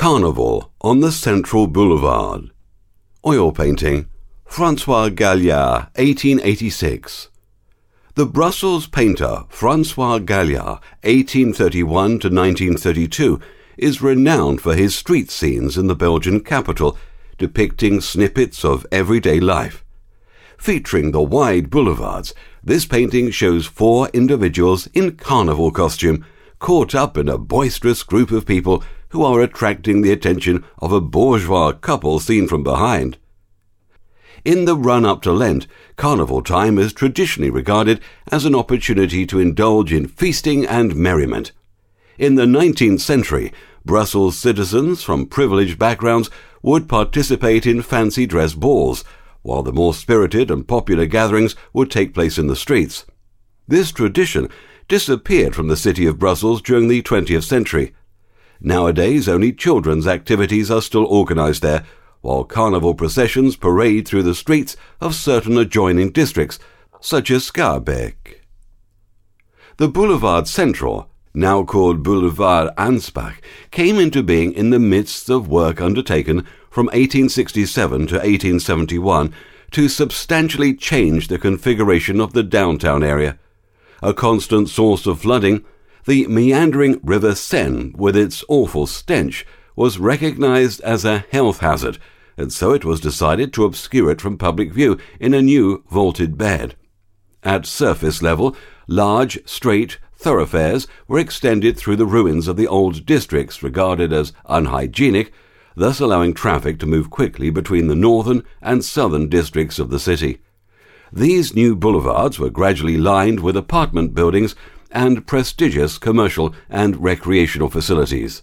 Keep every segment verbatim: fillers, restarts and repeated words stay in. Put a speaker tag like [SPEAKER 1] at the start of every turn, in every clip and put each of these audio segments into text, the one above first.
[SPEAKER 1] Carnival on the Central Boulevard. Oil painting, François Galliard, eighteen eighty-six. The Brussels painter François Galliard, eighteen thirty-one to nineteen thirty-two, is renowned for his street scenes in the Belgian capital, depicting snippets of everyday life. Featuring the wide boulevards, this painting shows four individuals in carnival costume, caught up in a boisterous group of people who are attracting the attention of a bourgeois couple seen from behind. In the run-up to Lent, carnival time is traditionally regarded as an opportunity to indulge in feasting and merriment. In the nineteenth century, Brussels citizens from privileged backgrounds would participate in fancy dress balls, while the more spirited and popular gatherings would take place in the streets. This tradition disappeared from the city of Brussels during the twentieth century. Nowadays, only children's activities are still organized there, while carnival processions parade through the streets of certain adjoining districts, such as Schaerbeek. The Boulevard Central, now called Boulevard Anspach, came into being in the midst of work undertaken from eighteen sixty-seven to eighteen seventy-one to substantially change the configuration of the downtown area. A constant source of flooding, the meandering River Seine, with its awful stench, was recognized as a health hazard, and so it was decided to obscure it from public view in a new vaulted bed. At surface level, large, straight thoroughfares were extended through the ruins of the old districts regarded as unhygienic, thus allowing traffic to move quickly between the northern and southern districts of the city. These new boulevards were gradually lined with apartment buildings and prestigious commercial and recreational facilities.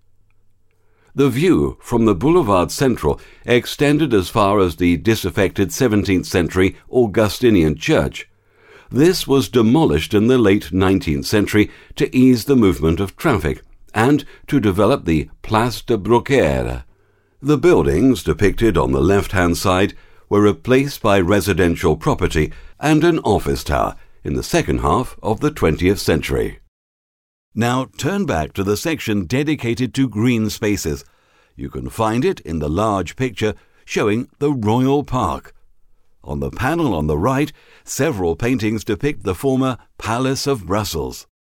[SPEAKER 1] The view from the Boulevard Central extended as far as the disaffected seventeenth century Augustinian church. This was demolished in the late nineteenth century to ease the movement of traffic and to develop the Place de Brocaire. The buildings depicted on the left-hand side were replaced by residential property and an office tower in the second half of the twentieth century. Now turn back to the section dedicated to green spaces. You can find it in the large picture showing the Royal Park. On the panel on the right, several paintings depict the former Palace of Brussels.